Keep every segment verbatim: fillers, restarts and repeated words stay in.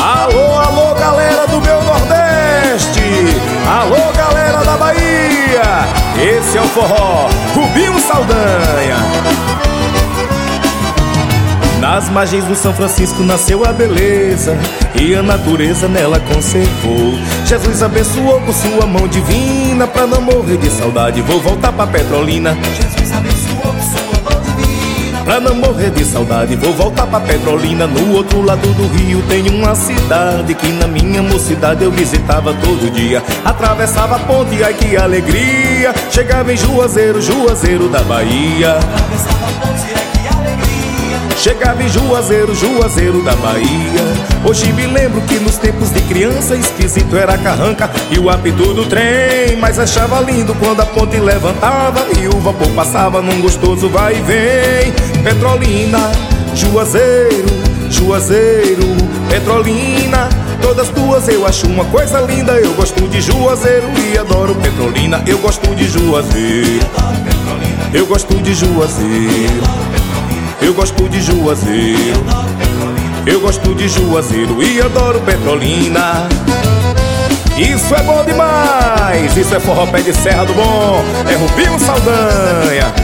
Alô, alô, galera do meu Nordeste. Alô, galera da Bahia. Esse é o forró Rubinho Saldanha. Nas margens do São Francisco nasceu a beleza, e a natureza nela conservou. Jesus abençoou com sua mão divina, pra não morrer de saudade vou voltar pra Petrolina. Jesus abençoou com sua mão divina, pra não morrer de saudade vou voltar pra Petrolina. No outro lado do rio tem uma cidade que na minha mocidade eu visitava todo dia. Atravessava a ponte, ai que alegria, chegava em Juazeiro, Juazeiro da Bahia. atravessava a ponte, ai que alegria. Chegava em Juazeiro, Juazeiro da Bahia. Hoje me lembro que nos tempos de criança esquisito era a carranca e o apito do trem, mas achava lindo quando a ponte levantava e o vapor passava num gostoso vai e vem. Petrolina, Juazeiro, Juazeiro, Petrolina, todas duas eu acho uma coisa linda. Eu gosto de Juazeiro e adoro Petrolina. Eu gosto de Juazeiro, eu gosto de Juazeiro, eu gosto de Juazeiro, eu gosto de Juazeiro e adoro Petrolina. Isso é bom demais, isso é forró pé de serra do bom, é Rubinho Saldanha.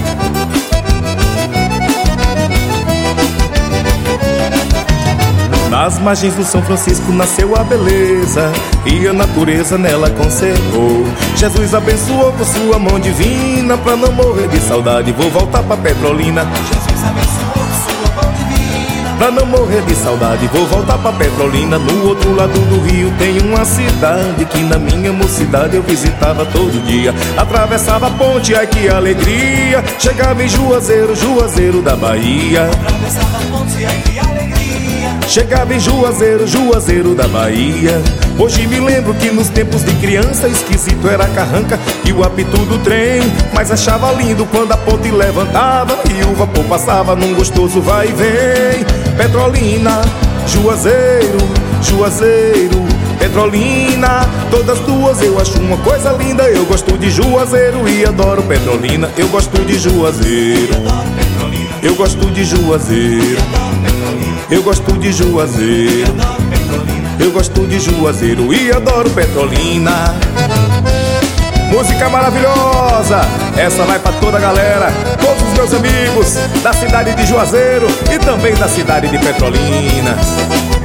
Nas margens do São Francisco nasceu a beleza, e a natureza nela conservou. Jesus abençoou com sua mão divina, pra não morrer de saudade vou voltar pra Petrolina. Jesus abençoou com sua mão divina, pra não morrer de saudade vou voltar pra Petrolina. No outro lado do rio tem uma cidade que na minha mocidade eu visitava todo dia. Atravessava a ponte, ai que alegria, chegava em Juazeiro, Juazeiro da Bahia. atravessava a ponte, ai que alegria. Chegava em Juazeiro, Juazeiro da Bahia. Hoje me lembro que nos tempos de criança esquisito era a carranca e o apito do trem, mas achava lindo quando a ponte levantava e o vapor passava num gostoso vai e vem. Petrolina, Juazeiro, Juazeiro, Petrolina, todas duas eu acho uma coisa linda. Eu gosto de Juazeiro e adoro Petrolina. Eu gosto de Juazeiro, eu gosto de Juazeiro, eu gosto de Juazeiro, eu gosto de Juazeiro e adoro Petrolina. Música maravilhosa, essa vai pra toda a galera, todos os meus amigos da cidade de Juazeiro e também da cidade de Petrolina.